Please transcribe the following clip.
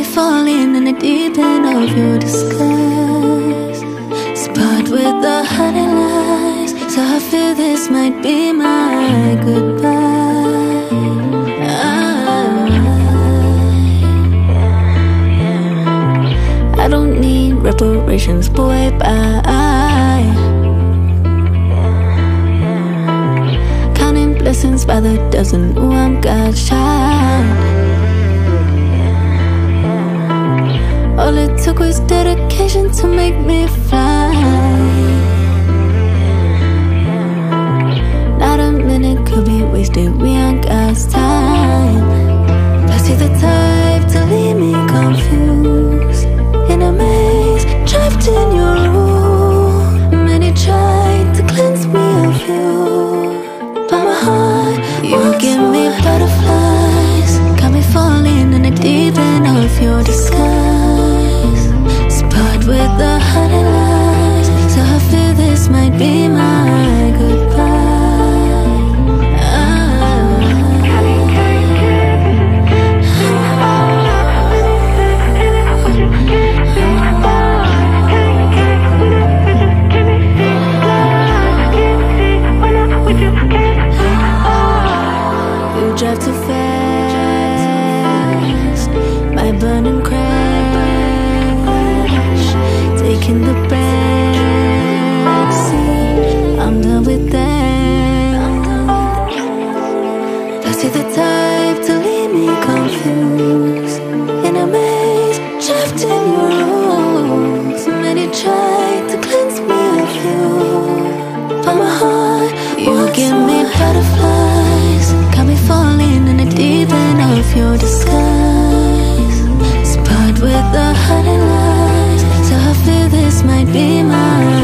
falling in the deep end of your disguise. Spot with the honey lies, so I feel this might be my goodbye. I don't need reparations, boy, bye. Counting blessings by the dozen, ooh, I'm God's child. All it took was dedication to make me fly. Not a minute could be wasted, we on God's time. Plus you're the type to leave me confused, in a maze, trapped in your room. Many tried to cleanse me of you, but my heart, you give me butterflies. Got me falling in the deep end of your disguise. Spot with the honey lies, so I feel this might be my goodbye. Drive too fast, my burning crash, taking the backseat. I'm done with that. Plus you're the type to leave me confused, in a maze, trapped in your rules. Many tried to cleanse me of you, but my heart, you give me butterflies. Got me falling in the deep end of your disguise. Spot with the honey lies, so I feel this might be mine.